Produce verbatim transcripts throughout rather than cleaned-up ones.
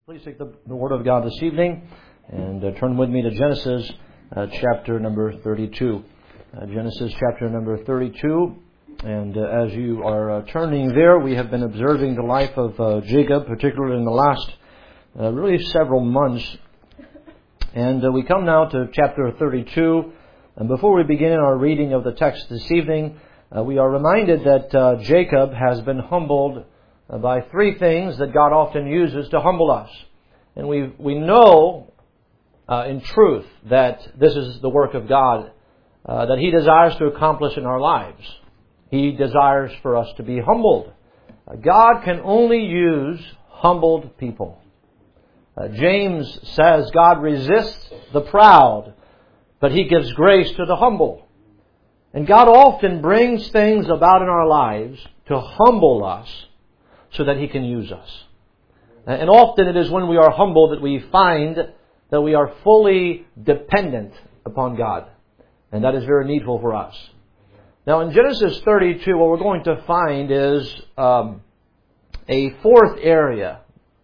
Please take the, the Word of God this evening and uh, turn with me to Genesis uh, chapter number thirty-two. Uh, Genesis chapter number thirty-two. And uh, as you are uh, turning there, we have been observing the life of uh, Jacob, particularly in the last uh, really several months. And uh, we come now to chapter thirty-two. And before we begin our reading of the text this evening, uh, we are reminded that uh, Jacob has been humbled by three things that God often uses to humble us. And we we know uh, in truth that this is the work of God uh, that He desires to accomplish in our lives. He desires for us to be humbled. Uh, God can only use humbled people. Uh, James says God resists the proud, but He gives grace to the humble. And God often brings things about in our lives to humble us, so that He can use us. And often it is when we are humble that we find that we are fully dependent upon God. And that is very needful for us. Now in Genesis thirty-two, what we're going to find is um, a fourth area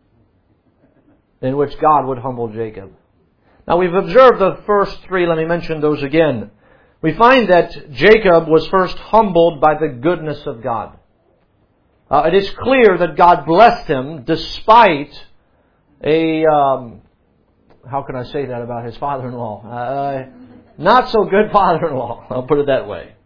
in which God would humble Jacob. Now we've observed the first three. Let me mention those again. We find that Jacob was first humbled by the goodness of God. Uh, it is clear that God blessed him despite a, um, how can I say that about his father-in-law? Uh, not so good father-in-law, I'll put it that way.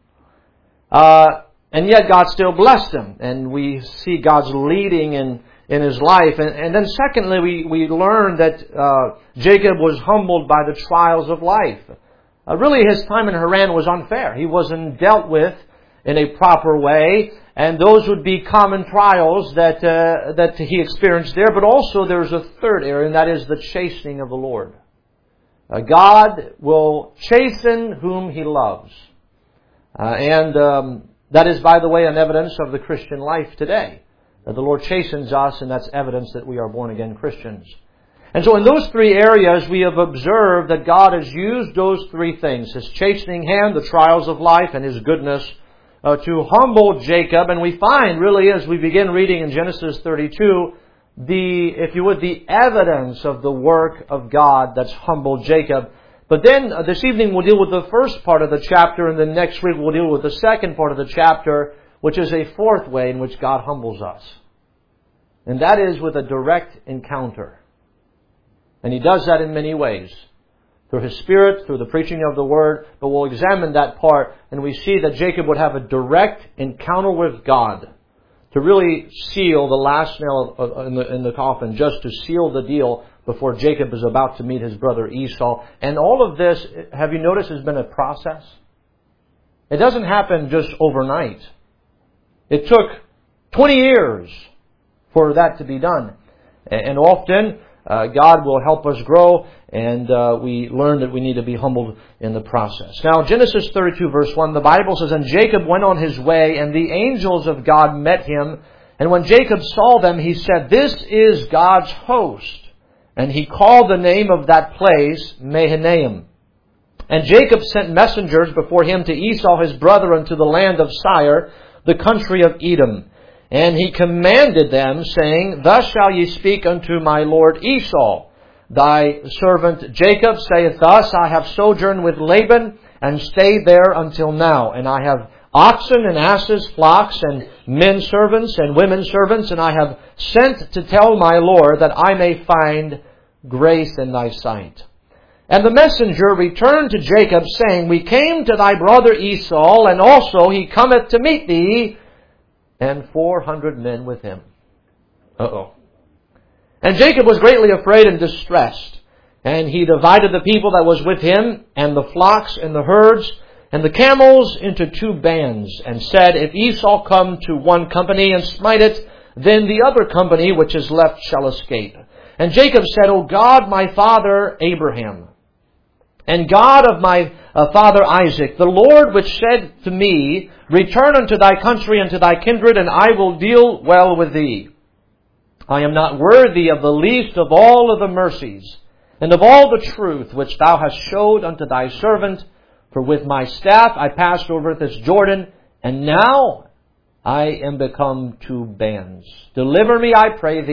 Uh, and yet God still blessed him, and we see God's leading in, in his life. And, and then secondly, we, we learn that uh, Jacob was humbled by the trials of life. Uh, really, his time in Haran was unfair. He wasn't dealt with in a proper way. And those would be common trials that uh, that he experienced there. But also there's a third area, and that is the chastening of the Lord. Uh, God will chasten whom He loves. Uh, and um, that is, by the way, an evidence of the Christian life today. That the Lord chastens us, and that's evidence that we are born-again Christians. And so in those three areas, we have observed that God has used those three things: His chastening hand, the trials of life, and His goodness, Uh, to humble Jacob. And we find, really, as we begin reading in Genesis thirty-two, the, if you would, the evidence of the work of God that's humbled Jacob. But then uh, this evening we'll deal with the first part of the chapter, and then next week we'll deal with the second part of the chapter, which is a fourth way in which God humbles us. And that is with a direct encounter. And He does that in many ways. Through His Spirit, through the preaching of the Word. But we'll examine that part, and we see that Jacob would have a direct encounter with God to really seal the last nail in the, in the coffin, just to seal the deal before Jacob is about to meet his brother Esau. And all of this, have you noticed, has been a process? It doesn't happen just overnight. It took twenty years for that to be done. And often Uh, God will help us grow, and uh, we learn that we need to be humbled in the process. Now, Genesis thirty-two verse one, the Bible says, "And Jacob went on his way, and the angels of God met him. And when Jacob saw them, he said, 'This is God's host.' And he called the name of that place Mahanaim. And Jacob sent messengers before him to Esau his brother unto the land of Seir, the country of Edom. And he commanded them, saying, 'Thus shall ye speak unto my lord Esau. Thy servant Jacob saith thus, I have sojourned with Laban, and stayed there until now. And I have oxen and asses, flocks, and men servants, and women servants. And I have sent to tell my lord that I may find grace in thy sight.' And the messenger returned to Jacob, saying, 'We came to thy brother Esau, and also he cometh to meet thee, and four hundred men with him.'" Uh-oh. "And Jacob was greatly afraid and distressed. And he divided the people that was with him, and the flocks and the herds, and the camels into two bands, and said, If Esau come to one company and smite it, then the other company which is left shall escape. And Jacob said, O God, my father Abraham, and God of my uh, father Isaac, the Lord which said to me, Return unto thy country and to thy kindred, and I will deal well with thee. I am not worthy of the least of all of the mercies, and of all the truth which thou hast showed unto thy servant. For with my staff I passed over this Jordan, and now I am become two bands. Deliver me, I pray thee,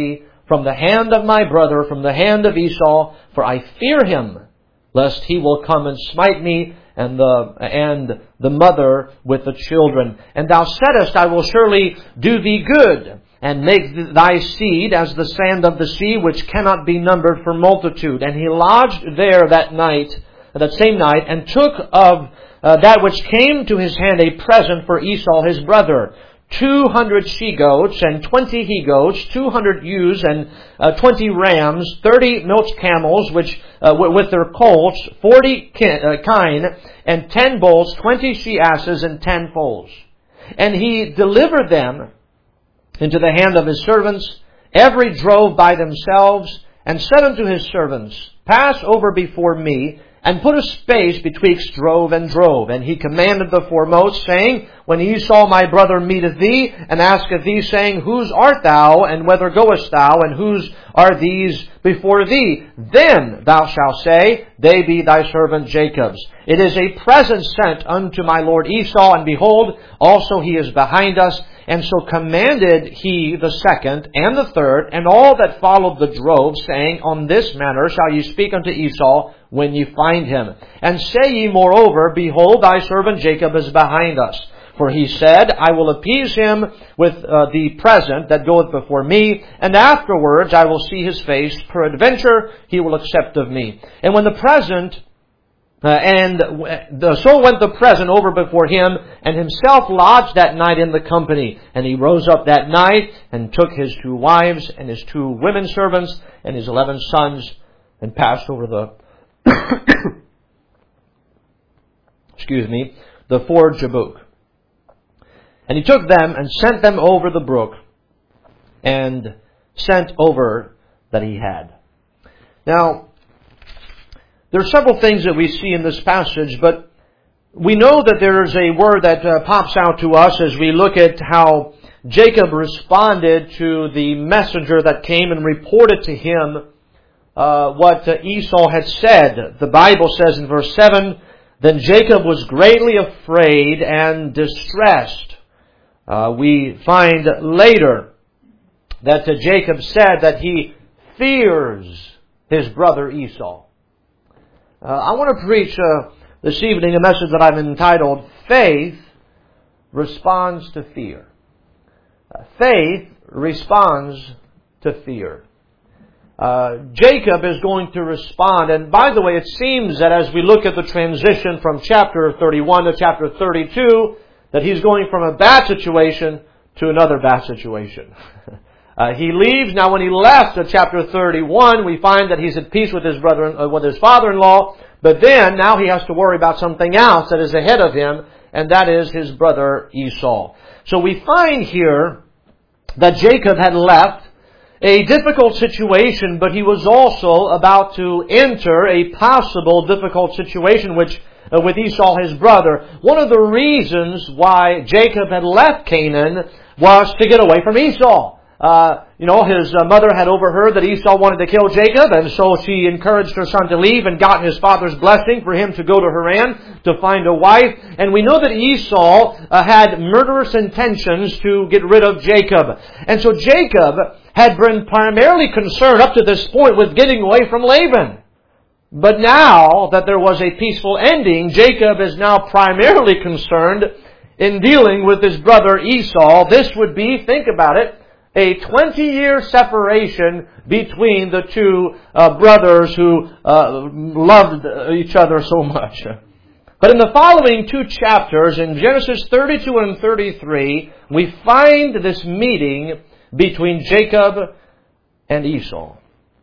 from the hand of my brother, from the hand of Esau, for I fear him, lest he will come and smite me and the and the mother with the children. And thou saidest, I will surely do thee good, and make thy seed as the sand of the sea, which cannot be numbered for multitude. And he lodged there that night, that same night, and took of uh, that which came to his hand a present for Esau his brother, two hundred she-goats, and twenty he-goats, two hundred ewes, and uh, twenty rams, thirty milch camels, which uh, with their colts, forty kin, uh, kine, and ten bulls, twenty she-asses, and ten foals. And he delivered them into the hand of his servants, every drove by themselves, and said unto his servants, Pass over before me, and put a space betwixt drove and drove. And he commanded the foremost, saying, When Esau my brother meeteth thee, and asketh thee, saying, Whose art thou, and whither goest thou, and whose are these before thee? Then thou shalt say, They be thy servant Jacob's. It is a present sent unto my lord Esau, and behold, also he is behind us. And so commanded he the second and the third, and all that followed the drove, saying, On this manner shall ye speak unto Esau when ye find him. And say ye moreover, Behold, thy servant Jacob is behind us. For he said, I will appease him with uh, the present that goeth before me, and afterwards I will see his face. Peradventure he will accept of me. And when the present Uh, and the, so went the present over before him, and himself lodged that night in the company. And he rose up that night, and took his two wives, and his two women servants, and his eleven sons, and passed over the, excuse me, the ford Jabbok. And he took them, and sent them over the brook, and sent over that he had. Now, there are several things that we see in this passage, but we know that there is a word that uh, pops out to us as we look at how Jacob responded to the messenger that came and reported to him uh, what uh, Esau had said. The Bible says in verse seven, Then Jacob was greatly afraid and distressed. Uh, we find later that uh, Jacob said that he fears his brother Esau. Uh, I want to preach uh, this evening a message that I've entitled, Faith Responds to Fear. Uh, faith responds to fear. Uh, Jacob is going to respond, and by the way, it seems that as we look at the transition from chapter thirty-one to chapter thirty-two, that he's going from a bad situation to another bad situation. Uh, he leaves. Now, when he left at chapter thirty-one, we find that he's at peace with his brother, uh, with his father-in-law. But then, now he has to worry about something else that is ahead of him, and that is his brother Esau. So we find here that Jacob had left a difficult situation, but he was also about to enter a possible difficult situation, which uh, with Esau, his brother. One of the reasons why Jacob had left Canaan was to get away from Esau. Uh, you know, his uh, mother had overheard that Esau wanted to kill Jacob, and so she encouraged her son to leave and got his father's blessing for him to go to Haran to find a wife. And we know that Esau uh, had murderous intentions to get rid of Jacob. And so Jacob had been primarily concerned up to this point with getting away from Laban. But now that there was a peaceful ending, Jacob is now primarily concerned in dealing with his brother Esau. This would be, think about it, a twenty-year separation between the two uh, brothers who uh, loved each other so much. But in the following two chapters, in Genesis thirty-two and thirty-three, we find this meeting between Jacob and Esau.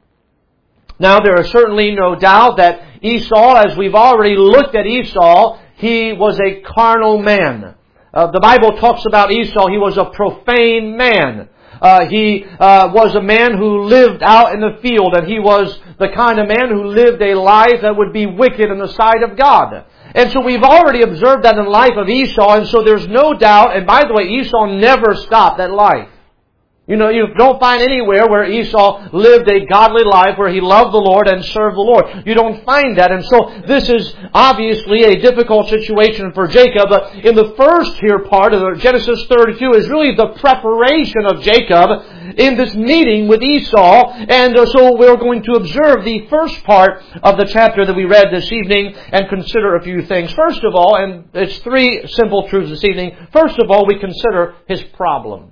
Now, there is certainly no doubt that Esau, as we've already looked at Esau, he was a carnal man. Uh, the Bible talks about Esau, he was a profane man. Uh, he uh, was a man who lived out in the field, and he was the kind of man who lived a life that would be wicked in the sight of God. And so we've already observed that in the life of Esau, and so there's no doubt, and by the way, Esau never stopped that life. You know, you don't find anywhere where Esau lived a godly life where he loved the Lord and served the Lord. You don't find that. And so this is obviously a difficult situation for Jacob. But in the first here part of Genesis thirty-two is really the preparation of Jacob in this meeting with Esau. And so we're going to observe the first part of the chapter that we read this evening and consider a few things. First of all, and it's three simple truths this evening. First of all, we consider his problem.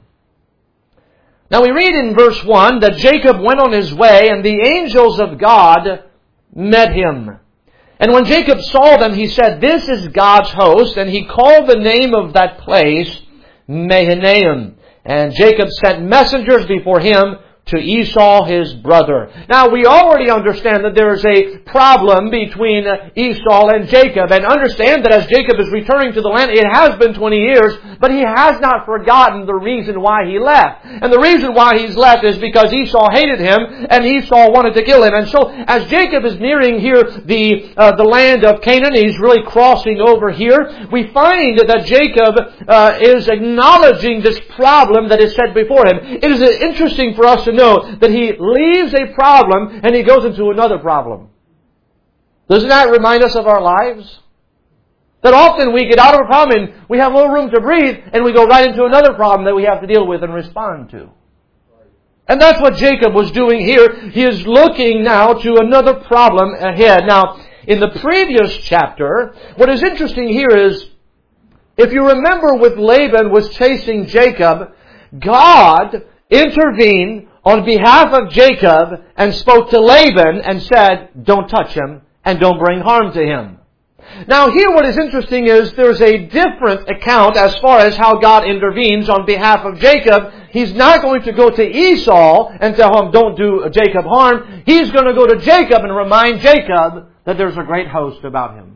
Now we read in verse one that Jacob went on his way and the angels of God met him. And when Jacob saw them, he said, "This is God's host." And he called the name of that place Mahanaim. And Jacob sent messengers before him to Esau his brother. Now we already understand that there is a problem between Esau and Jacob. And understand that as Jacob is returning to the land, it has been twenty years, but he has not forgotten the reason why he left. And the reason why he's left is because Esau hated him and Esau wanted to kill him. And so as Jacob is nearing here the uh, the land of Canaan, he's really crossing over here, we find that Jacob uh, is acknowledging this problem that is set before him. It is interesting for us to know that he leaves a problem and he goes into another problem. Doesn't that remind us of our lives? That often we get out of a problem and we have no room to breathe and we go right into another problem that we have to deal with and respond to. And that's what Jacob was doing here. He is looking now to another problem ahead. Now, in the previous chapter, what is interesting here is, if you remember with Laban was chasing Jacob, God intervened on behalf of Jacob and spoke to Laban and said, "Don't touch him and don't bring harm to him." Now here what is interesting is there's a different account as far as how God intervenes on behalf of Jacob. He's not going to go to Esau and tell him, "Don't do Jacob harm." He's going to go to Jacob and remind Jacob that there's a great host about him.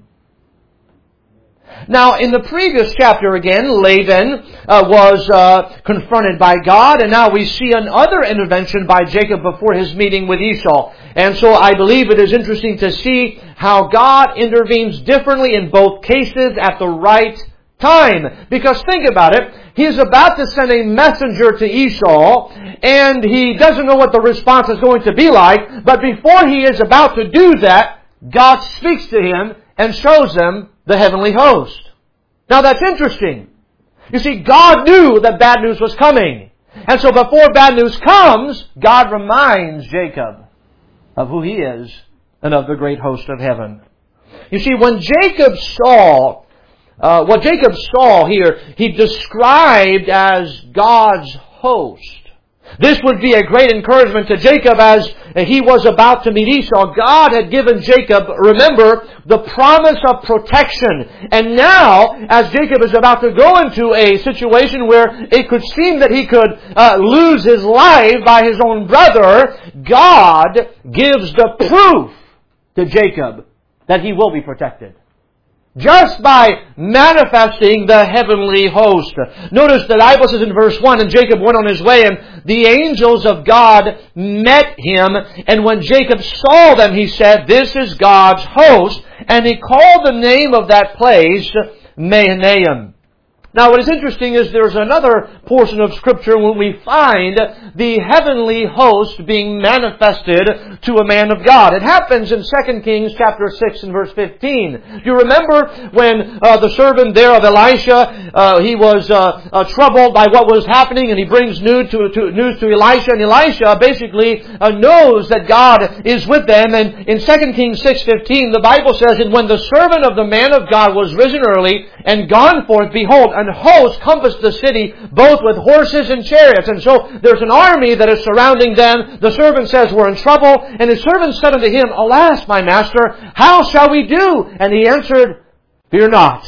Now, in the previous chapter again, Laban uh, was uh, confronted by God, and now we see another intervention by Jacob before his meeting with Esau. And so I believe it is interesting to see how God intervenes differently in both cases at the right time. Because think about it, he is about to send a messenger to Esau, and he doesn't know what the response is going to be like, but before he is about to do that, God speaks to him and shows him the heavenly host. Now that's interesting. You see, God knew that bad news was coming. And so before bad news comes, God reminds Jacob of who he is and of the great host of heaven. You see, when Jacob saw, uh, what Jacob saw here, he described as God's host. This would be a great encouragement to Jacob as he was about to meet Esau. God had given Jacob, remember, the promise of protection. And now, as Jacob is about to go into a situation where it could seem that he could uh, lose his life by his own brother, God gives the proof to Jacob that he will be protected. Just by manifesting the heavenly host. Notice the Bible says in verse one, "And Jacob went on his way, and the angels of God met him. And when Jacob saw them, he said, 'This is God's host.' And he called the name of that place Mahanaim." Now what is interesting is there's another portion of Scripture when we find the heavenly host being manifested to a man of God. It happens in Second Kings chapter six and verse fifteen. You remember when uh, the servant there of Elisha, uh, he was uh, uh, troubled by what was happening, and he brings news to, to, news to Elisha, and Elisha basically uh, knows that God is with them. And in Second Kings six fifteen, the Bible says, "And when the servant of the man of God was risen early and gone forth, behold, an host compassed the city, both with horses and chariots." And so there's an army that is surrounding them. The servant says, "We're in trouble." And his servant said unto him, "Alas, my master, how shall we do?" And he answered, "Fear not,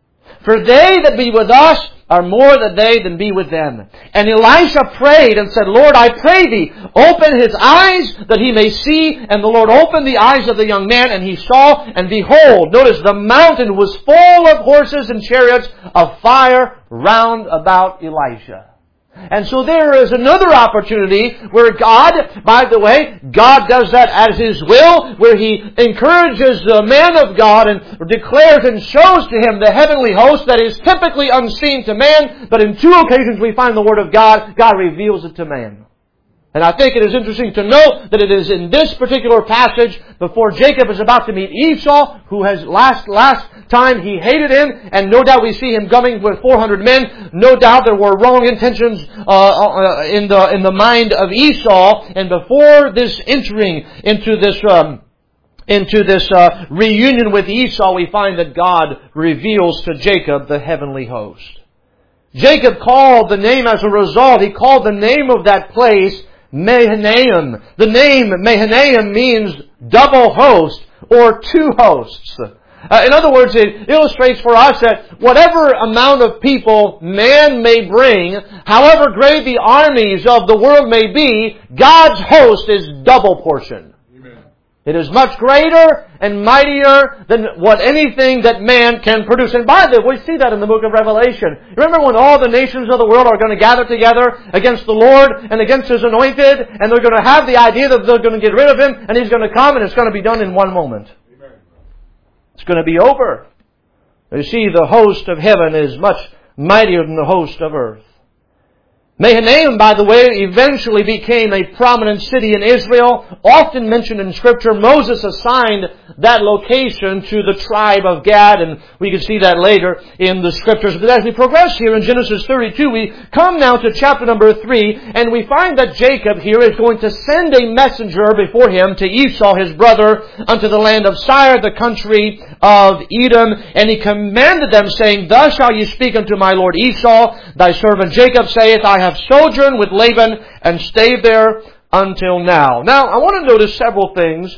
for they that be with us are more than they than be with them." And Elisha prayed and said, "Lord, I pray thee, open his eyes that he may see." And the Lord opened the eyes of the young man, and he saw, and behold, notice, the mountain was full of horses and chariots of fire round about Elisha. And so there is another opportunity where God, by the way, God does that as His will, where He encourages the man of God and declares and shows to him the heavenly host that is typically unseen to man, but in two occasions we find the Word of God, God reveals it to man. And I think it is interesting to note that it is in this particular passage, before Jacob is about to meet Esau, who has last last time he hated him, and no doubt we see him coming with four hundred men. No doubt there were wrong intentions uh, uh, in the in the mind of Esau. And before this entering into this um, into this uh, reunion with Esau, we find that God reveals to Jacob the heavenly host. Jacob called the name as a result. He called the name of that place Mahanaim. The name Mahanaim means double host or two hosts. Uh, in other words, it illustrates for us that whatever amount of people man may bring, however great the armies of the world may be, God's host is double portion. It is much greater and mightier than what anything that man can produce. And by the way, we see that in the book of Revelation. Remember when all the nations of the world are going to gather together against the Lord and against His anointed, and they're going to have the idea that they're going to get rid of Him, and He's going to come, and it's going to be done in one moment. Amen. It's going to be over. You see, the host of heaven is much mightier than the host of earth. Mahanaim, by the way, eventually became a prominent city in Israel. Often mentioned in Scripture, Moses assigned that location to the tribe of Gad, and we can see that later in the Scriptures. But as we progress here in Genesis thirty-two, we come now to chapter number three, and we find that Jacob here is going to send a messenger before him to Esau, his brother, unto the land of Seir, the country of Edom. And he commanded them, saying, Thus shall you speak unto my lord Esau, thy servant Jacob saith, I have sojourned with Laban and stayed there until now. Now, I want to notice several things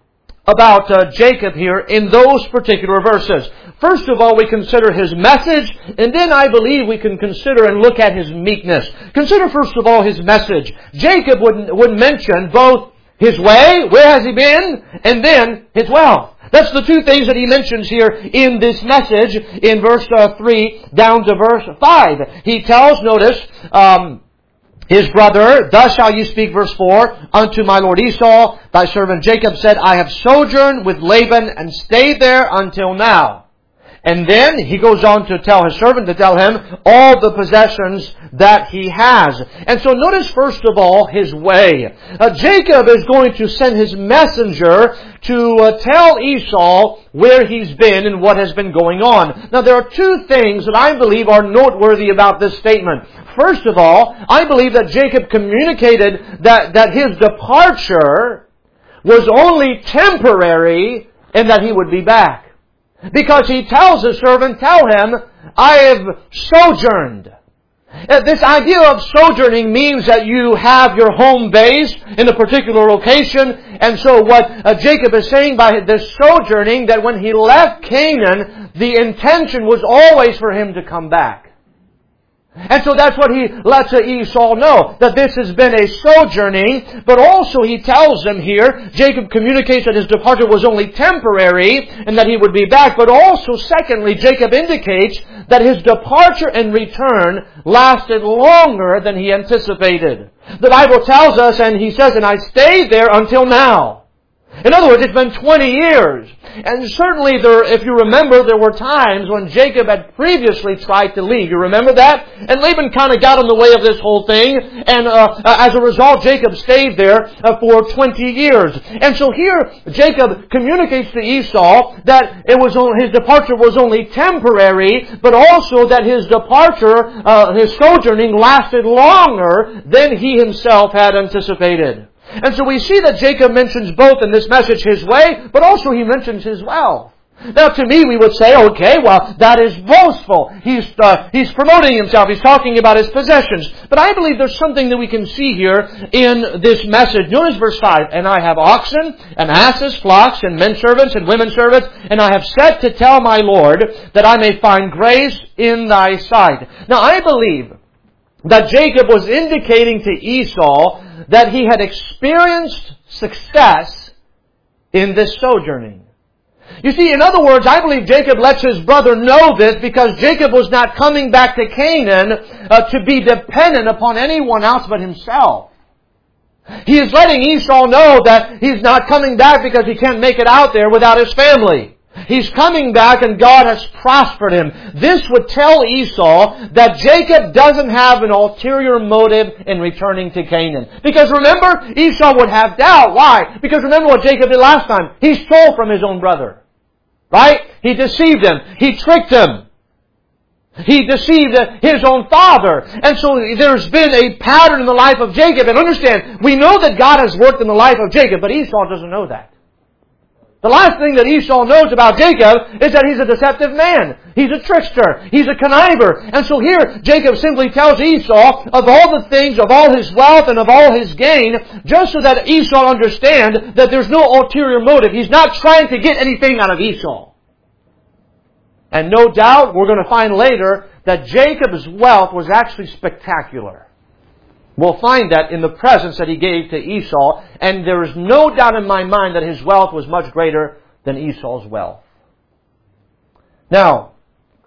about uh, Jacob here in those particular verses. First of all, we consider his message, and then I believe we can consider and look at his meekness. Consider first of all his message. Jacob would, would mention both his way, where has he been, and then his wealth. That's the two things that he mentions here in this message in verse uh, three down to verse five. He tells, notice, um, his brother, Thus shall you speak, verse four, unto my lord Esau, thy servant Jacob said, I have sojourned with Laban and stayed there until now. And then he goes on to tell his servant, to tell him all the possessions that he has. And so notice first of all his way. Uh, Jacob is going to send his messenger to uh, tell Esau where he's been and what has been going on. Now there are two things that I believe are noteworthy about this statement. First of all, I believe that Jacob communicated that, that his departure was only temporary and that he would be back. Because he tells his servant, tell him, I have sojourned. This idea of sojourning means that you have your home base in a particular location. And so what uh, Jacob is saying by this sojourning, that when he left Canaan, the intention was always for him to come back. And so that's what he lets Esau know, that this has been a sojourning, but also he tells him here, Jacob communicates that his departure was only temporary and that he would be back, but also secondly, Jacob indicates that his departure and return lasted longer than he anticipated. The Bible tells us, and he says, and I stayed there until now. In other words, it's been twenty years. And certainly, there, if you remember, there were times when Jacob had previously tried to leave. You remember that? And Laban kind of got in the way of this whole thing. And uh, as a result, Jacob stayed there uh, for twenty years. And so here, Jacob communicates to Esau that it was only, his departure was only temporary, but also that his departure, uh, his sojourning lasted longer than he himself had anticipated. And so we see that Jacob mentions both in this message his way, but also he mentions his wealth. Now to me we would say, okay, well, that is boastful. He's uh, he's promoting himself. He's talking about his possessions. But I believe there's something that we can see here in this message. Notice verse five. And I have oxen and asses, flocks and men servants and women servants, and I have set to tell my Lord that I may find grace in thy sight. Now I believe that Jacob was indicating to Esau that he had experienced success in this sojourning. You see, in other words, I believe Jacob lets his brother know this because Jacob was not coming back to Canaan uh, to be dependent upon anyone else but himself. He is letting Esau know that he's not coming back because he can't make it out there without his family. He's coming back and God has prospered him. This would tell Esau that Jacob doesn't have an ulterior motive in returning to Canaan. Because remember, Esau would have doubt. Why? Because remember what Jacob did last time. He stole from his own brother. Right? He deceived him. He tricked him. He deceived his own father. And so there's been a pattern in the life of Jacob. And understand, we know that God has worked in the life of Jacob, but Esau doesn't know that. The last thing that Esau knows about Jacob is that he's a deceptive man. He's a trickster. He's a conniver. And so here, Jacob simply tells Esau of all the things, of all his wealth and of all his gain, just so that Esau understand that there's no ulterior motive. He's not trying to get anything out of Esau. And no doubt, we're going to find later that Jacob's wealth was actually spectacular. We'll find that in the presents that he gave to Esau, and there is no doubt in my mind that his wealth was much greater than Esau's wealth. Now,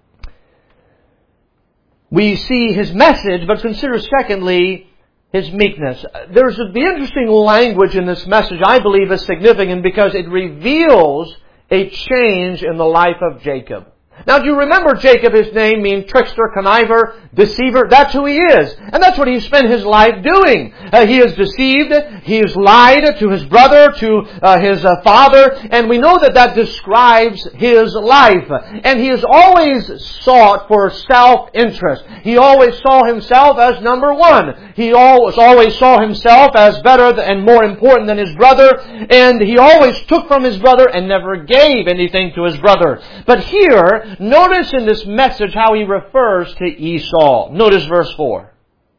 we see his message, but consider secondly his meekness. There's a, the interesting language in this message I believe is significant because it reveals a change in the life of Jacob. Now, do you remember Jacob? His name means trickster, conniver, deceiver. That's who he is. And that's what he spent his life doing. Uh, he is deceived. He has lied to his brother, to uh, his uh, father. And we know that that describes his life. And he has always sought for self-interest. He always saw himself as number one. He always, always saw himself as better and more important than his brother. And he always took from his brother and never gave anything to his brother. But here, notice in this message how he refers to Esau. Notice verse four.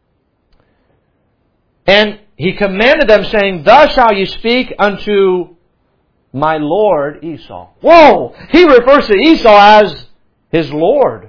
And he commanded them, saying, Thus shall you speak unto my lord Esau. Whoa! He refers to Esau as his lord.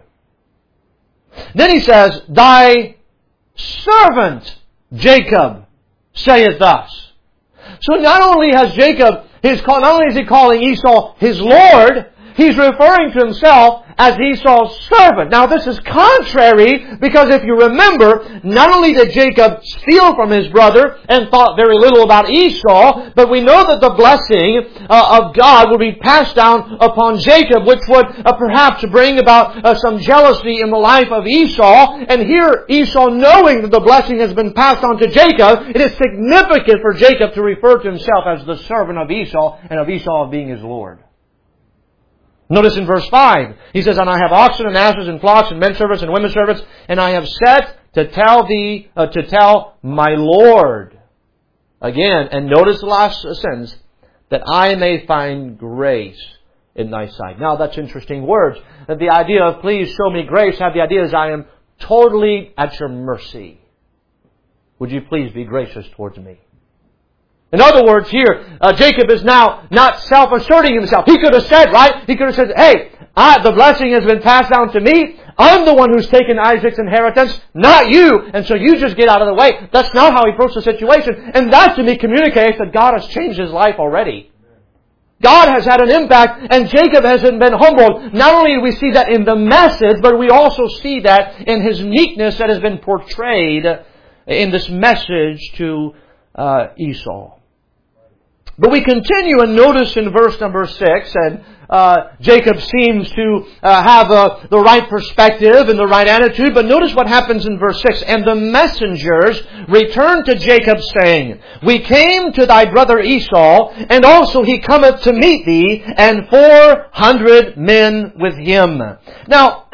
Then he says, Thy servant Jacob saith thus. So not only has Jacob, his, not only is he calling Esau his lord, he's referring to himself as Esau's servant. Now this is contrary because if you remember, not only did Jacob steal from his brother and thought very little about Esau, but we know that the blessing uh, of God would be passed down upon Jacob, which would uh, perhaps bring about uh, some jealousy in the life of Esau. And here Esau, knowing that the blessing has been passed on to Jacob, it is significant for Jacob to refer to himself as the servant of Esau and of Esau being his Lord. Notice in verse five, he says, And I have oxen and asses and flocks and men servants and women servants, and I have set to tell thee, uh, to tell my Lord. Again, and notice the last sentence, that I may find grace in thy sight. Now that's interesting words. That the idea of please show me grace, have the idea is I am totally at your mercy. Would you please be gracious towards me? In other words, here, uh, Jacob is now not self-asserting himself. He could have said, right? He could have said, hey, I, the blessing has been passed down to me. I'm the one who's taken Isaac's inheritance, not you. And so you just get out of the way. That's not how he approached the situation. And that to me communicates that God has changed his life already. God has had an impact and Jacob hasn't been humbled. Not only do we see that in the message, but we also see that in his meekness that has been portrayed in this message to uh, Esau. But we continue and notice in verse number six, and uh, Jacob seems to uh, have uh, the right perspective and the right attitude. But notice what happens in verse six. And the messengers returned to Jacob, saying, We came to thy brother Esau, and also he cometh to meet thee, and four hundred men with him. Now,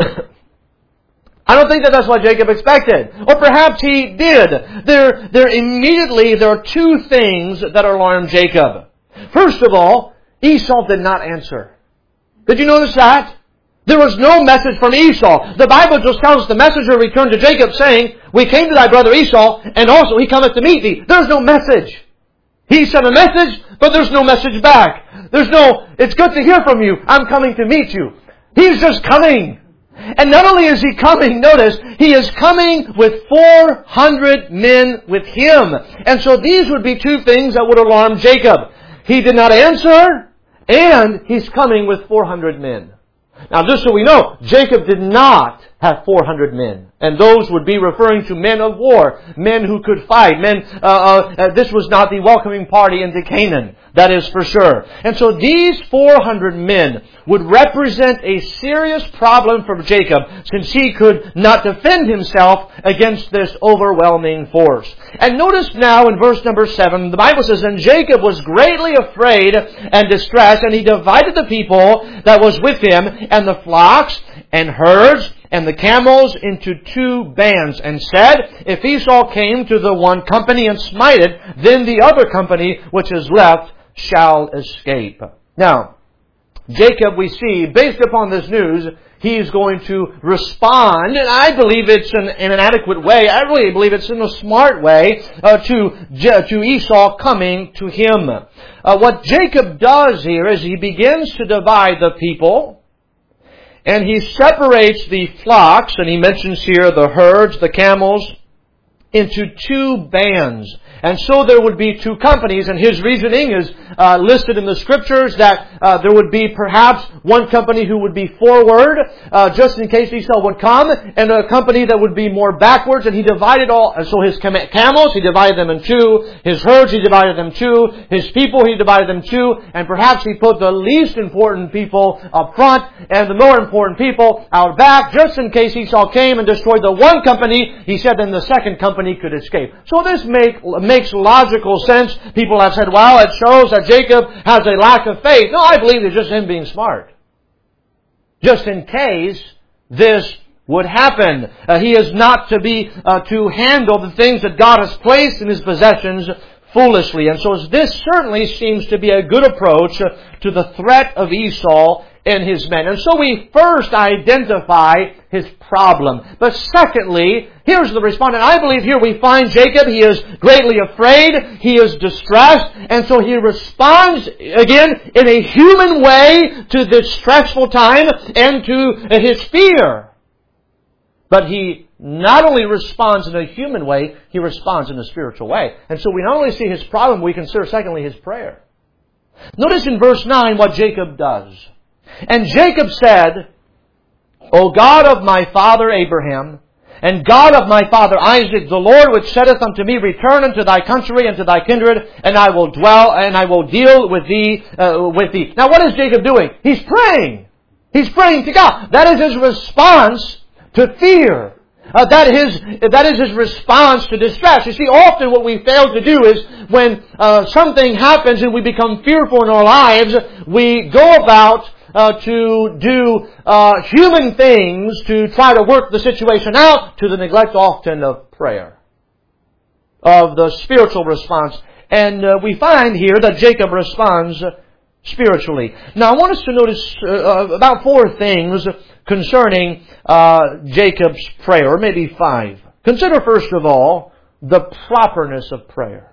I don't think that that's what Jacob expected. Or perhaps he did. There, there immediately, there are two things that alarm Jacob. First of all, Esau did not answer. Did you notice that? There was no message from Esau. The Bible just tells us the messenger returned to Jacob saying, We came to thy brother Esau, and also he cometh to meet thee. There's no message. He sent a message, but there's no message back. There's no, it's good to hear from you. I'm coming to meet you. He's just coming. And not only is he coming, notice, he is coming with four hundred men with him. And so these would be two things that would alarm Jacob. He did not answer, And he's coming with four hundred men. Now, just so we know, Jacob did not have four hundred men. And those would be referring to men of war, men who could fight, men, uh, uh, this was not the welcoming party into Canaan. That is for sure. And so these four hundred men would represent a serious problem for Jacob, since he could not defend himself against this overwhelming force. And notice now in verse number seven, the Bible says, "And Jacob was greatly afraid and distressed, and he divided the people that was with him, and the flocks and herds and the camels into two bands, and said, If Esau came to the one company and smite it, then the other company which is left shall escape." Now, Jacob, we see, based upon this news, he is going to respond, and I believe it's in, in an adequate way. I really believe it's in a smart way uh, to to Esau coming to him. Uh, what Jacob does here is he begins to divide the people. And he separates the flocks, and he mentions here the herds, the camels, into two bands. And so there would be two companies, and his reasoning is uh, listed in the Scriptures that uh, there would be perhaps one company who would be forward, uh, just in case Esau would come, and a company that would be more backwards, and he divided all, and so his cam- camels, he divided them in two, his herds, he divided them in two, his people, he divided them in two, and perhaps he put the least important people up front, and the more important people out back, just in case Esau came and destroyed the one company, he said then the second company could escape. So this make makes logical sense. People have said, well, it shows that Jacob has a lack of faith. No, I believe it's just him being smart. Just in case this would happen. Uh, he is not to be, uh, to handle the things that God has placed in his possessions foolishly. And so this certainly seems to be a good approach uh, to the threat of Esau and his men. And so we first identify his problem. But secondly, here's the response. And I believe here we find Jacob. He is greatly afraid. He is distressed. And so he responds again in a human way to this stressful time and to his fear. But he not only responds in a human way, he responds in a spiritual way. And so we not only see his problem, we consider secondly his prayer. Notice in verse nine what Jacob does. And Jacob said, O God of my father Abraham, and God of my father Isaac, the Lord which saideth unto me, Return unto thy country and to thy kindred, and I will dwell, and I will deal with thee, uh, with thee. Now what is Jacob doing? He's praying. He's praying to God. That is his response to fear. Uh, that is that is his response to distress. You see, often what we fail to do is when uh, something happens and we become fearful in our lives, we go about uh, to do uh, human things to try to work the situation out, to the neglect often of prayer, of the spiritual response. And uh, we find here that Jacob responds spiritually. Now, I want us to notice uh, about four things concerning uh, Jacob's prayer, or maybe five. Consider, first of all, the properness of prayer.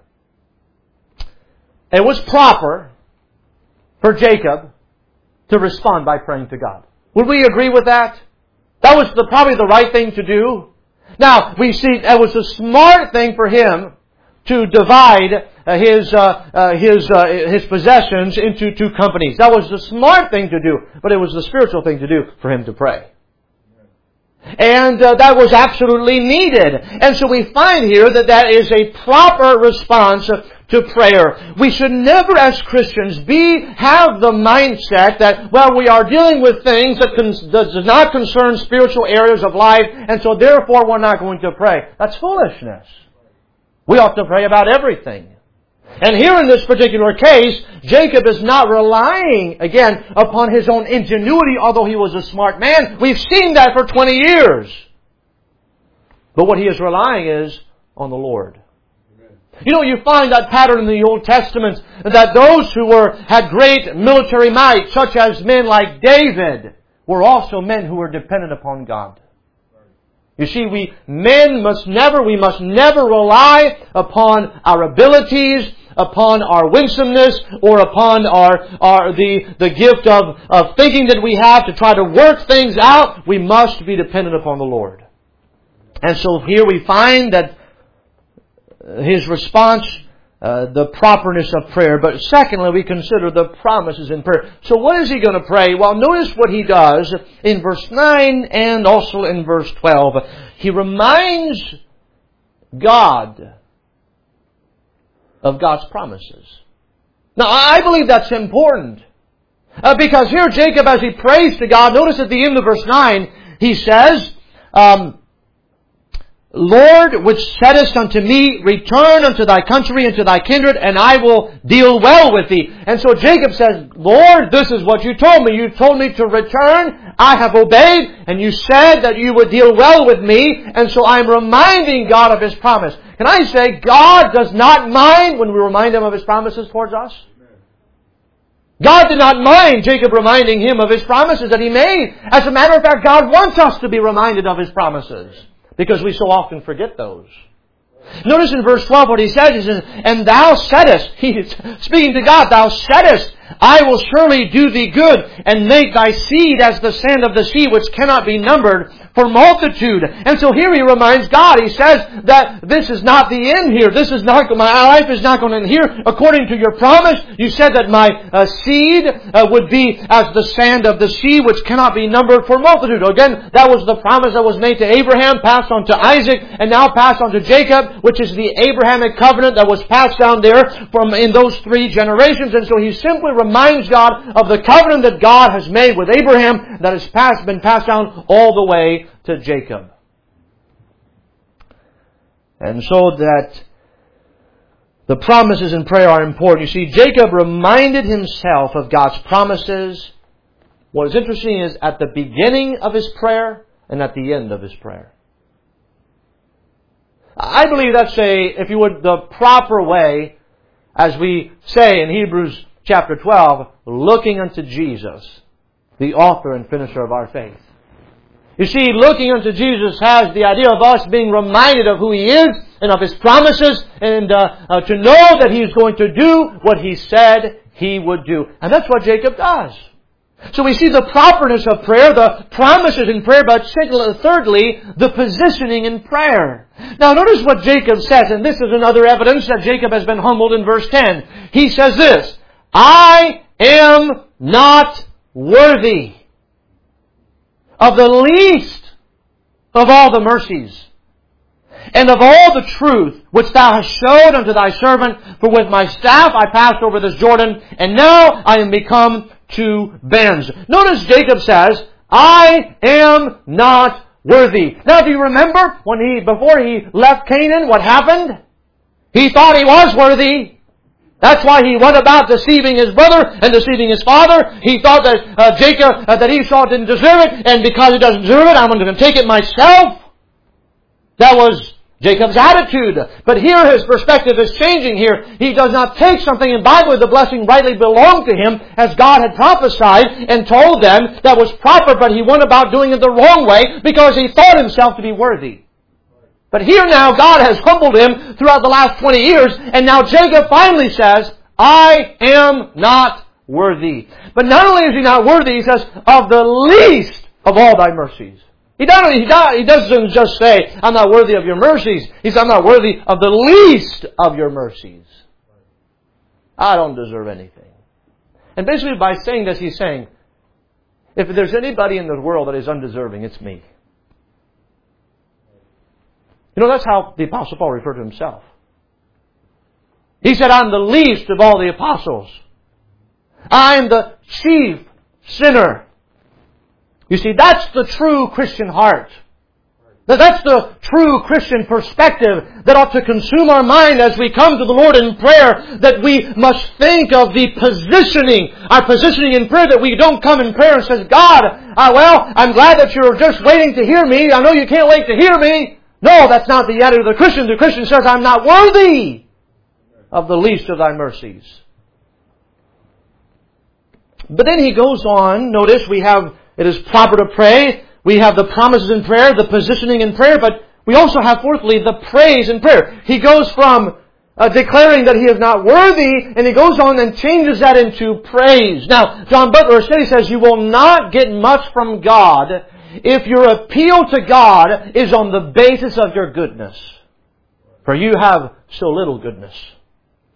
It was proper for Jacob to respond by praying to God. Would we agree with that? That was the, probably the right thing to do. Now, we see it was a smart thing for him to divide uh, his uh, uh, his uh, his possessions into two companies. That was the smart thing to do, but it was the spiritual thing to do for him to pray. And uh, that was absolutely needed. And so we find here that that is a proper response to prayer. We should never, as Christians, be have the mindset that, well, we are dealing with things that, con- that does not concern spiritual areas of life, and so therefore we're not going to pray. That's foolishness. We ought to pray about everything. And here in this particular case, Jacob is not relying, again, upon his own ingenuity, although he was a smart man. We've seen that for twenty years. But what he is relying is on the Lord. Amen. You know, you find that pattern in the Old Testament, that those who were had great military might, such as men like David, were also men who were dependent upon God. You see, we men must never, we must never rely upon our abilities, upon our winsomeness, or upon our, our the, the gift of, of thinking that we have to try to work things out. We must be dependent upon the Lord. And so here we find that his response uh, the properness of prayer. But secondly, we consider the promises in prayer. So what is he going to pray? Well, notice what he does in verse nine and also in verse twelve. He reminds God of God's promises. Now, I believe that's important. Uh, because here Jacob, as he prays to God, notice at the end of verse nine, he says, um, Lord, which saidest unto me, return unto thy country and to thy kindred, and I will deal well with thee. And so Jacob says, Lord, this is what you told me. You told me to return. I have obeyed. And you said that you would deal well with me. And so I'm reminding God of His promise. Can I say, God does not mind when we remind Him of His promises towards us? God did not mind Jacob reminding him of His promises that He made. As a matter of fact, God wants us to be reminded of His promises, because we so often forget those. Notice in verse twelve what he says. He says, and thou saidest, he's speaking to God, thou saidest, I will surely do thee good, and make thy seed as the sand of the sea, which cannot be numbered for multitude. And so here he reminds God. He says that this is not the end here. This is not, my life is not going to end here. According to your promise, you said that my uh, seed uh, would be as the sand of the sea, which cannot be numbered for multitude. Again, that was the promise that was made to Abraham, passed on to Isaac, and now passed on to Jacob, which is the Abrahamic covenant that was passed down there from in those three generations. And so he simply reminds God of the covenant that God has made with Abraham that has passed, been passed down all the way to Jacob. And so that the promises in prayer are important. You see, Jacob reminded himself of God's promises. What is interesting is at the beginning of his prayer and at the end of his prayer. I believe that's a, if you would, the proper way, as we say in Hebrews chapter twelve, looking unto Jesus, the author and finisher of our faith. You see, looking unto Jesus has the idea of us being reminded of who He is and of His promises, and uh, uh, to know that He is going to do what He said He would do. And that's what Jacob does. So we see the properness of prayer, the promises in prayer, but thirdly, the positioning in prayer. Now notice what Jacob says, and this is another evidence that Jacob has been humbled in verse ten. He says this, I am not worthy of the least of all the mercies, and of all the truth which Thou hast showed unto Thy servant, for with my staff I passed over this Jordan, and now I am become to bends. Notice Jacob says, I am not worthy. Now do you remember when he, before he left Canaan, what happened? He thought he was worthy. That's why he went about deceiving his brother and deceiving his father. He thought that uh, Jacob, uh, that Esau didn't deserve it, and because he doesn't deserve it, I'm going to take it myself. That was Jacob's attitude. But here his perspective is changing here. He does not take something, and by the way, the blessing rightly belonged to him, as God had prophesied and told them that was proper, but he went about doing it the wrong way because he thought himself to be worthy. But here now, God has humbled him throughout the last twenty years, and now Jacob finally says, I am not worthy. But not only is he not worthy, he says, of the least of all Thy mercies. He doesn't, he doesn't, he doesn't just say, I'm not worthy of Your mercies. He says, I'm not worthy of the least of Your mercies. I don't deserve anything. And basically by saying this, he's saying, if there's anybody in the world that is undeserving, it's me. You know, that's how the Apostle Paul referred to himself. He said, I'm the least of all the apostles. I'm the chief sinner. You see, that's the true Christian heart. That's the true Christian perspective that ought to consume our mind as we come to the Lord in prayer, that we must think of the positioning, our positioning in prayer, that we don't come in prayer and say, God, uh, well, I'm glad that you're just waiting to hear me. I know you can't wait to hear me. No, that's not the attitude of the Christian. The Christian says, I'm not worthy of the least of Thy mercies. But then he goes on. Notice we have, it is proper to pray. We have the promises in prayer, the positioning in prayer, but we also have, fourthly, the praise in prayer. He goes from uh, declaring that he is not worthy, and he goes on and changes that into praise. Now, John Butler said, he says, you will not get much from God if your appeal to God is on the basis of your goodness. For you have so little goodness.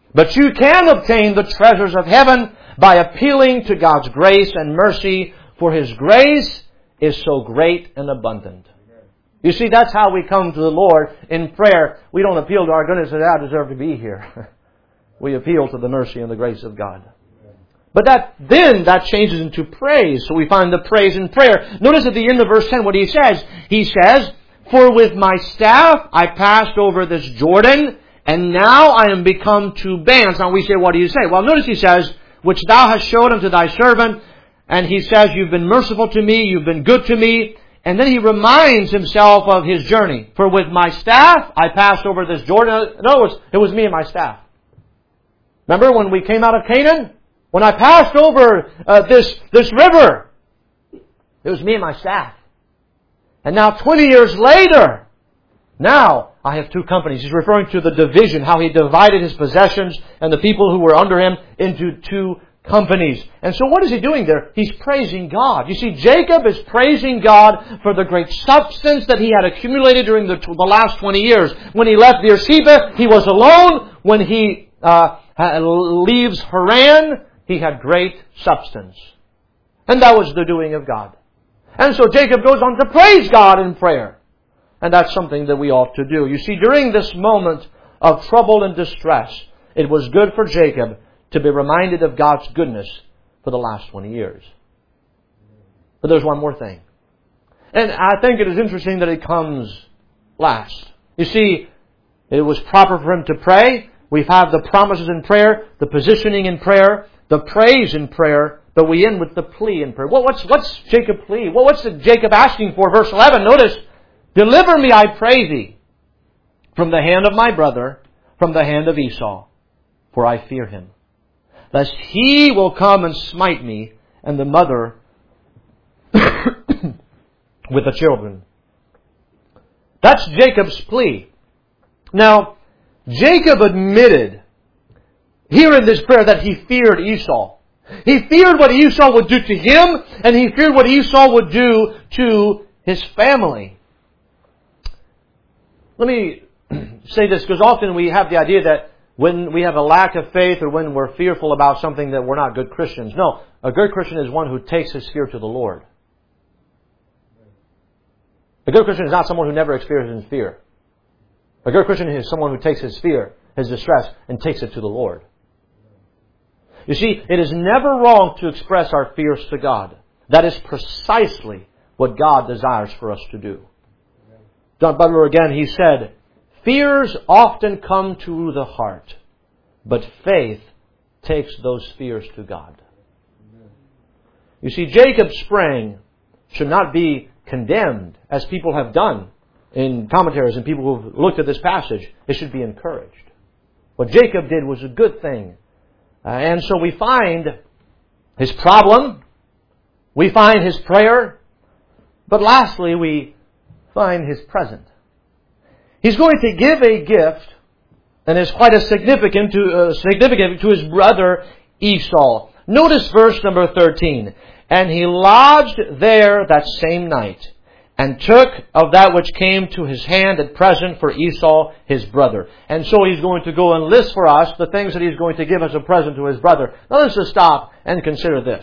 But you can obtain the treasures of heaven by appealing to God's grace and mercy, for His grace is so great and abundant. You see, that's how we come to the Lord in prayer. We don't appeal to our goodness and I deserve to be here. We appeal to the mercy and the grace of God. But that then that changes into praise. So we find the praise in prayer. Notice at the end of verse ten what he says. He says, "For with my staff I passed over this Jordan, and now I am become two bands." Now we say, what do you say? Well, notice he says, "Which thou hast showed unto thy servant." And he says, "You've been merciful to me, you've been good to me." And then he reminds himself of his journey. "For with my staff I passed over this Jordan." In other words, it was me and my staff. Remember when we came out of Canaan? When I passed over uh, this, this river, it was me and my staff. And now twenty years later, now I have two companies. He's referring to the division, how he divided his possessions and the people who were under him into two companies. And so what is he doing there? He's praising God. You see, Jacob is praising God for the great substance that he had accumulated during the, the last twenty years. When he left Beersheba, he was alone. When he uh, leaves Haran, he had great substance. And that was the doing of God. And so Jacob goes on to praise God in prayer. And that's something that we ought to do. You see, during this moment of trouble and distress, it was good for Jacob to be reminded of God's goodness for the last twenty years. But there's one more thing. And I think it is interesting that it comes last. You see, it was proper for him to pray. We have the promises in prayer, the positioning in prayer, the praise in prayer, but we end with the plea in prayer. Well, what's, what's Jacob plea? Well, what's Jacob asking for? Verse eleven, notice, "Deliver me, I pray thee, from the hand of my brother, from the hand of Esau, for I fear him, lest he will come and smite me, and the mother with the children." That's Jacob's plea. Now, Jacob admitted here in this prayer that he feared Esau. He feared what Esau would do to him, and he feared what Esau would do to his family. Let me say this, because often we have the idea that when we have a lack of faith or when we're fearful about something that we're not good Christians. No, a good Christian is one who takes his fear to the Lord. A good Christian is not someone who never experiences fear. A good Christian is someone who takes his fear, his distress, and takes it to the Lord. You see, it is never wrong to express our fears to God. That is precisely what God desires for us to do. John Butler again, he said, "Fears often come to the heart, but faith takes those fears to God." You see, Jacob's praying should not be condemned, as people have done in commentaries and people who have looked at this passage. It should be encouraged. What Jacob did was a good thing. Uh, and so we find his problem, we find his prayer, but lastly we find his present. He's going to give a gift, and it's quite a significant to, uh, significant to his brother Esau. Notice verse number thirteen. "And he lodged there that same night, and took of that which came to his hand at present for Esau his brother." And so he's going to go and list for us the things that he's going to give as a present to his brother. Now let's just stop and consider this.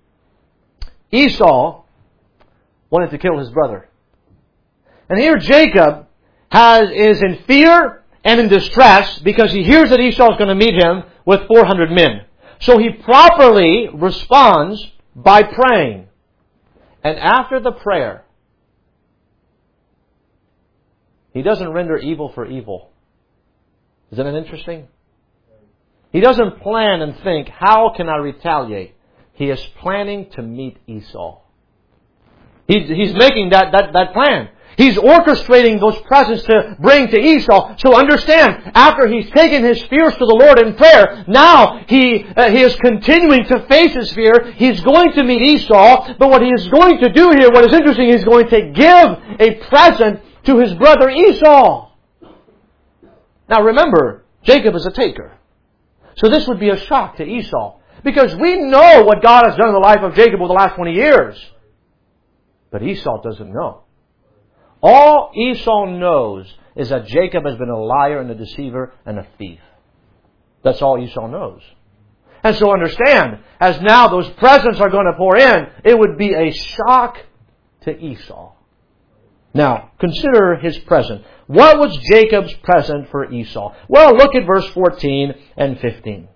Esau wanted to kill his brother. And here Jacob has, is in fear and in distress because he hears that Esau is going to meet him with four hundred men. So he properly responds by praying. And after the prayer, he doesn't render evil for evil. Isn't it interesting? He doesn't plan and think, how can I retaliate? He is planning to meet Esau. He's, he's making that, that, that plan. He's orchestrating those presents to bring to Esau. So understand, after he's taken his fears to the Lord in prayer, now he, uh, he is continuing to face his fear. He's going to meet Esau. But what he is going to do here, what is interesting, he's going to give a present to his brother Esau. Now remember, Jacob is a taker. So this would be a shock to Esau. Because we know what God has done in the life of Jacob over the last twenty years. But Esau doesn't know. All Esau knows is that Jacob has been a liar and a deceiver and a thief. That's all Esau knows. And so understand, as now those presents are going to pour in, it would be a shock to Esau. Now, consider his present. What was Jacob's present for Esau? Well, look at verse fourteen and fifteen.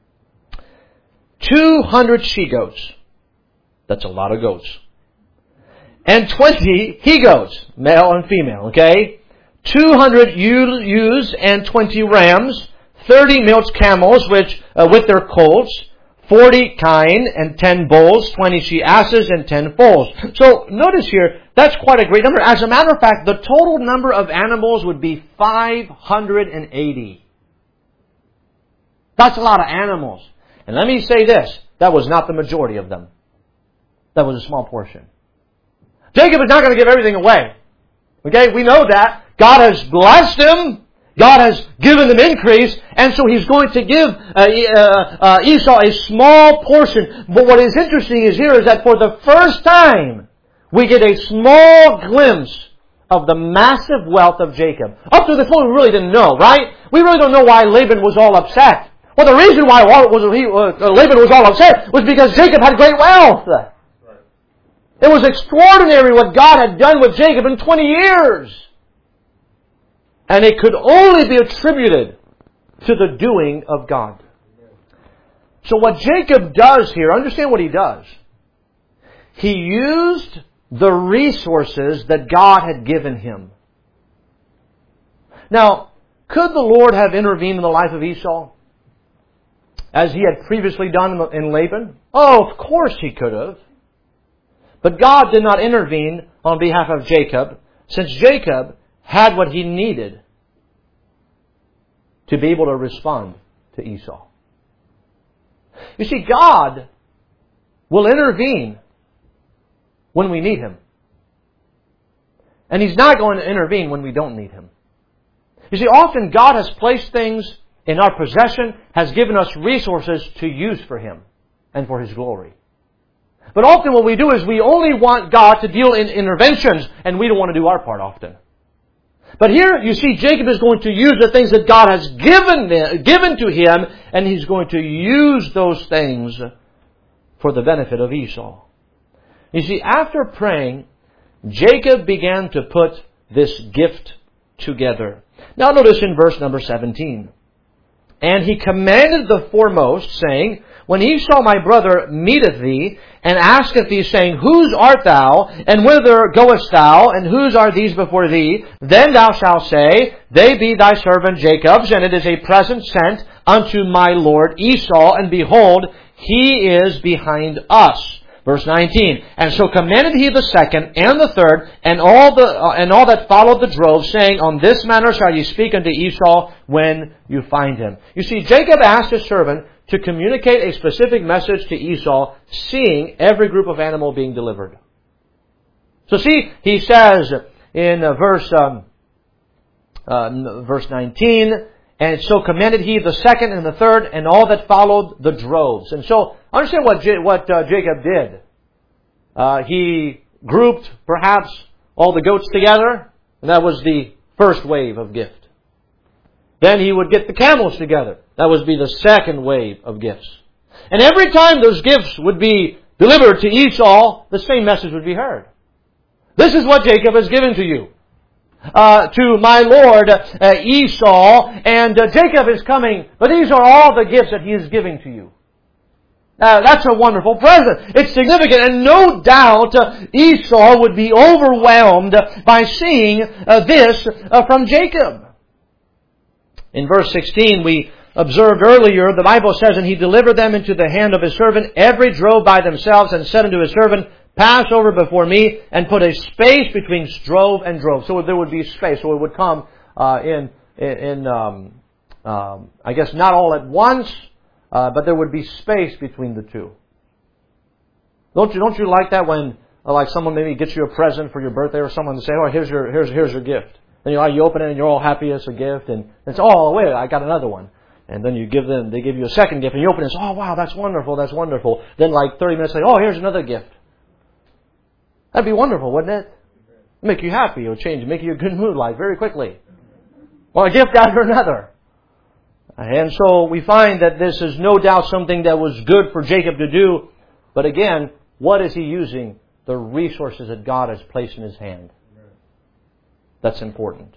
Two hundred she-goats. That's a lot of goats. And twenty he-goats, male and female, okay? Two hundred ewes and twenty rams, thirty milch camels which uh, with their colts, forty kine and ten bulls, twenty she-asses and ten foals. So notice here, that's quite a great number. As a matter of fact, the total number of animals would be five hundred eighty. That's a lot of animals. And let me say this, that was not the majority of them. That was a small portion. Jacob is not going to give everything away. Okay, we know that. God has blessed him. God has given them increase. And so He's going to give uh, uh, uh, Esau a small portion. But what is interesting is here is that for the first time, we get a small glimpse of the massive wealth of Jacob. Up to this point, we really didn't know, right? We really don't know why Laban was all upset. Well, the reason why Laban was all upset was because Jacob had great wealth. It was extraordinary what God had done with Jacob in twenty years. And it could only be attributed to the doing of God. So what Jacob does here, understand what he does. He used the resources that God had given him. Now, could the Lord have intervened in the life of Esau? As He had previously done in Laban? Oh, of course He could have. But God did not intervene on behalf of Jacob, since Jacob had what he needed to be able to respond to Esau. You see, God will intervene when we need Him. And He's not going to intervene when we don't need Him. You see, often God has placed things in our possession, has given us resources to use for Him and for His glory. But often what we do is we only want God to deal in interventions, and we don't want to do our part often. But here you see Jacob is going to use the things that God has given, given to him, and he's going to use those things for the benefit of Esau. You see, after praying, Jacob began to put this gift together. Now notice in verse number seventeen. And he commanded the foremost, saying, When Esau my brother meeteth thee, and asketh thee, saying, Whose art thou, and whither goest thou, and whose are these before thee? Then thou shalt say, They be thy servant Jacob's, and it is a present sent unto my lord Esau, and behold, he is behind us. Verse nineteen, And so commanded he the second and the third, and all the uh, and all that followed the drove, saying, On this manner shall ye speak unto Esau when you find him. You see, Jacob asked his servant to communicate a specific message to Esau, seeing every group of animal being delivered. So see, he says in uh, verse um, uh, verse nineteen, And so commanded he the second and the third, and all that followed the droves. And so, understand what J- what uh, Jacob did. Uh, he grouped perhaps all the goats together, and that was the first wave of gift. Then he would get the camels together. That would be the second wave of gifts. And every time those gifts would be delivered to Esau, the same message would be heard. This is what Jacob has given to you. Uh, to my lord uh, Esau, and uh, Jacob is coming, but these are all the gifts that he is giving to you. Uh, that's a wonderful present. It's significant, and no doubt uh, Esau would be overwhelmed by seeing uh, this uh, from Jacob. In verse sixteen, we observed earlier, the Bible says, And he delivered them into the hand of his servant, every drove by themselves, and said unto his servant, Pass over before me, and put a space between drove and drove. So there would be space. So it would come uh, in, in um, um, I guess not all at once, uh, but there would be space between the two. Don't you don't you like that when uh, like someone maybe gets you a present for your birthday, or someone to say, "Oh, here's your here's here's your gift." And you you open it and you're all happy it's a gift, and it's oh wait, I got another one. And then you give them they give you a second gift, and you open it and say, "Oh wow, that's wonderful, that's wonderful." Then like thirty minutes later, "Oh, here's another gift." That'd be wonderful, wouldn't it? It'd make you happy. It'll change, make you a good mood like very quickly. Well, a gift after another. And so we find that this is no doubt something that was good for Jacob to do. But again, what is he using? The resources that God has placed in his hand. That's important.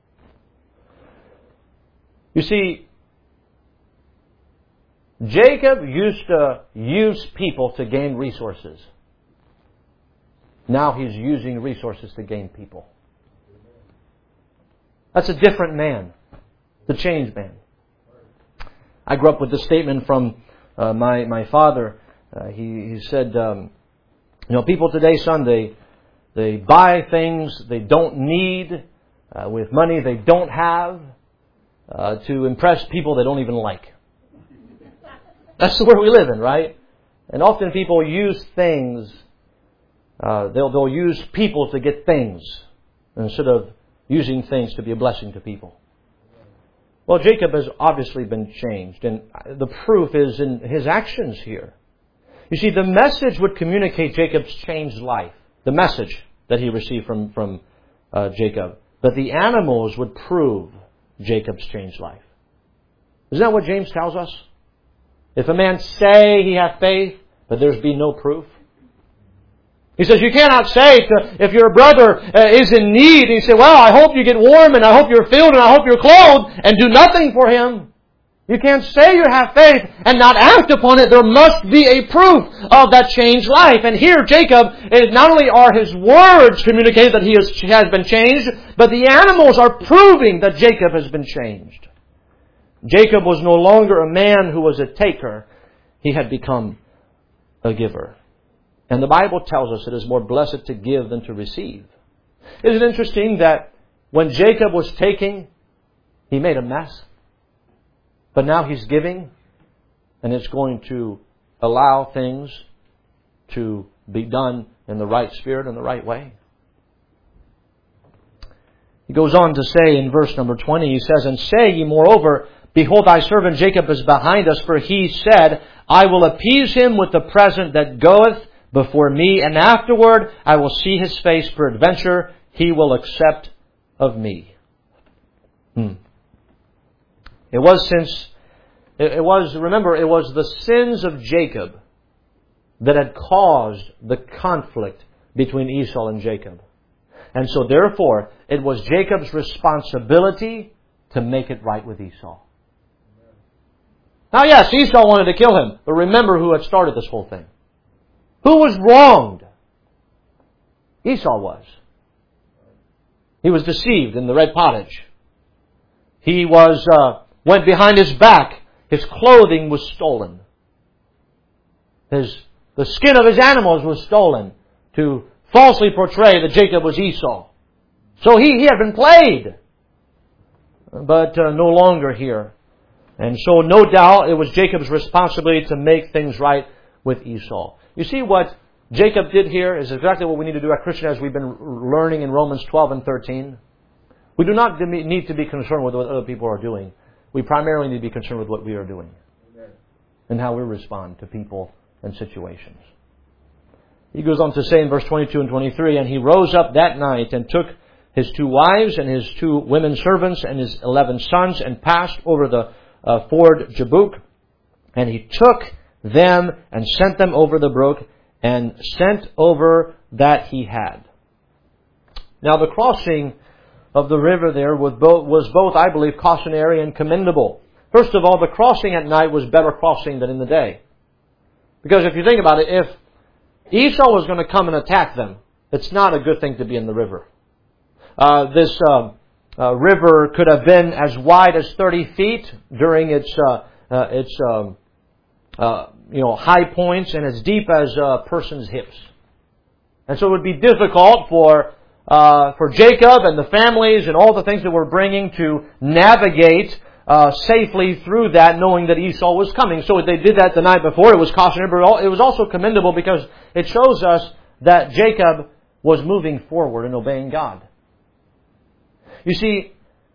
You see, Jacob used to use people to gain resources. Now he's using resources to gain people. That's a different man. The changed man. I grew up with this statement from uh, my, my father. Uh, he, he said, um, you know, people today, son, they, they buy things they don't need uh, with money they don't have uh, to impress people they don't even like. That's the world we live in, right? And often people use things, uh, they'll, they'll use people to get things instead of using things to be a blessing to people. Well, Jacob has obviously been changed, and the proof is in his actions here. You see, the message would communicate Jacob's changed life, the message that he received from, from uh, Jacob. But the animals would prove Jacob's changed life. Isn't that what James tells us? If a man say he hath faith, but there's be no proof. He says you cannot say to, if your brother uh, is in need, and you say, well, I hope you get warm, and I hope you're filled, and I hope you're clothed, and do nothing for him. You can't say you have faith and not act upon it. There must be a proof of that changed life. And here, Jacob, is not only are his words communicating that he has, has been changed, but the animals are proving that Jacob has been changed. Jacob was no longer a man who was a taker. He had become a giver. And the Bible tells us it is more blessed to give than to receive. Isn't it interesting that when Jacob was taking, he made a mess? But now he's giving, and it's going to allow things to be done in the right spirit and the right way. He goes on to say in verse number twenty, he says, and say ye moreover, behold, thy servant Jacob is behind us, for he said, I will appease him with the present that goeth before me, and afterward I will see his face, peradventure he will accept of me. Hmm. It was since, it was, remember, it was the sins of Jacob that had caused the conflict between Esau and Jacob. And so therefore, it was Jacob's responsibility to make it right with Esau. Now yes, Esau wanted to kill him, but remember who had started this whole thing. Who was wronged? Esau was. He was deceived in the red pottage. He was uh, went behind his back. His clothing was stolen. His the skin of his animals was stolen to falsely portray that Jacob was Esau. So he, he had been played, but uh, no longer here. And so no doubt it was Jacob's responsibility to make things right with Esau. You see what Jacob did here is exactly what we need to do as Christians, as we've been learning in Romans twelve and thirteen. We do not need to be concerned with what other people are doing. We primarily need to be concerned with what we are doing. Amen. And how we respond to people and situations. He goes on to say in verse twenty-two and twenty-three, and he rose up that night and took his two wives and his two women servants and his eleven sons and passed over the uh, ford Jabbok. And he took them and sent them over the brook and sent over that he had. Now the crossing of the river there was both, was both, I believe, cautionary and commendable. First of all, the crossing at night was better crossing than in the day. Because if you think about it, if Esau was going to come and attack them, it's not a good thing to be in the river. Uh, this uh, uh, river could have been as wide as thirty feet during its uh, uh, its um, uh, you know high points, and as deep as a person's hips. And so it would be difficult for uh, for Jacob and the families and all the things that we're bringing to navigate uh, safely through that, knowing that Esau was coming. So they did that the night before. It was cautionary, but it was also commendable because it shows us that Jacob was moving forward and obeying God. You see,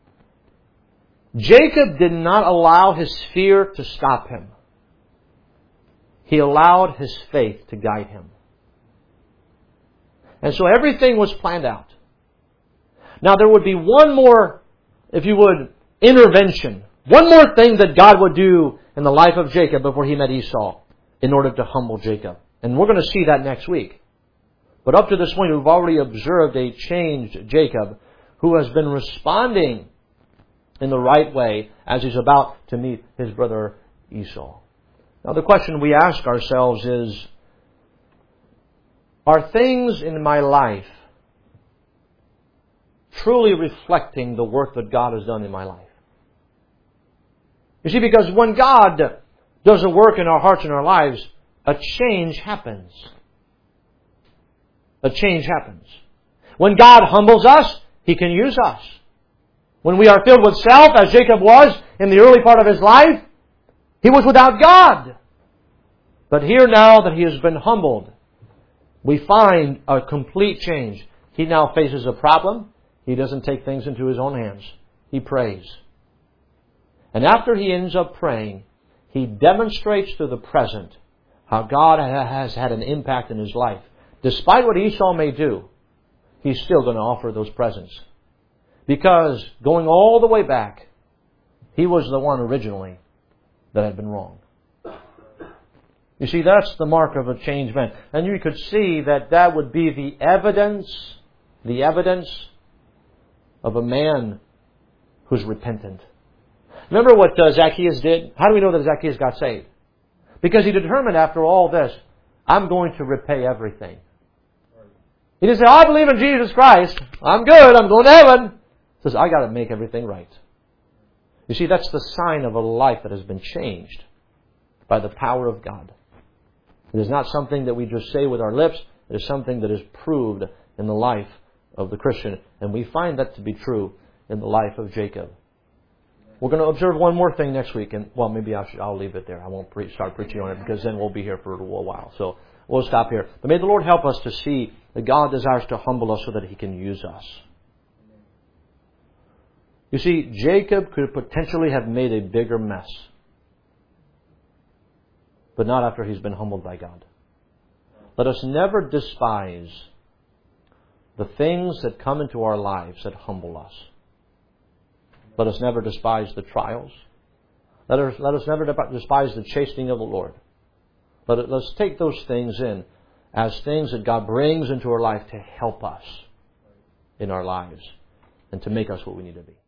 Jacob did not allow his fear to stop him. He allowed his faith to guide him. And so everything was planned out. Now there would be one more, if you would, intervention one more thing that God would do in the life of Jacob before he met Esau in order to humble Jacob. And we're going to see that next week. But up to this point, we've already observed a changed Jacob who has been responding in the right way as he's about to meet his brother Esau. Now the question we ask ourselves is, are things in my life truly reflecting the work that God has done in my life? You see, because when God does a work in our hearts and our lives, a change happens. A change happens. When God humbles us, He can use us. When we are filled with self, as Jacob was in the early part of his life, he was without God. But here now that he has been humbled, we find a complete change. He now faces a problem. He doesn't take things into his own hands. He prays. And after he ends up praying, he demonstrates to the present how God has had an impact in his life. Despite what Esau may do, he's still going to offer those presents. Because going all the way back, he was the one originally that had been wrong. You see, that's the mark of a changed man. And you could see that that would be the evidence, the evidence of a man who's repentant. Remember what uh, Zacchaeus did? How do we know that Zacchaeus got saved? Because he determined after all this, I'm going to repay everything. He didn't say, oh, I believe in Jesus Christ. I'm good. I'm going to heaven. He says, I got to make everything right. You see, that's the sign of a life that has been changed by the power of God. It is not something that we just say with our lips. It is something that is proved in the life of the Christian. And we find that to be true in the life of Jacob. We're going to observe one more thing next week. And, well, maybe I'll, I'll leave it there. I won't pre- start preaching on it because then we'll be here for a little while. So we'll stop here. But may the Lord help us to see that God desires to humble us so that He can use us. You see, Jacob could potentially have made a bigger mess. But not after he's been humbled by God. Let us never despise the things that come into our lives that humble us. Let us never despise the trials. Let us, let us never despise the chastening of the Lord. Let us, let's take those things in as things that God brings into our life to help us in our lives and to make us what we need to be.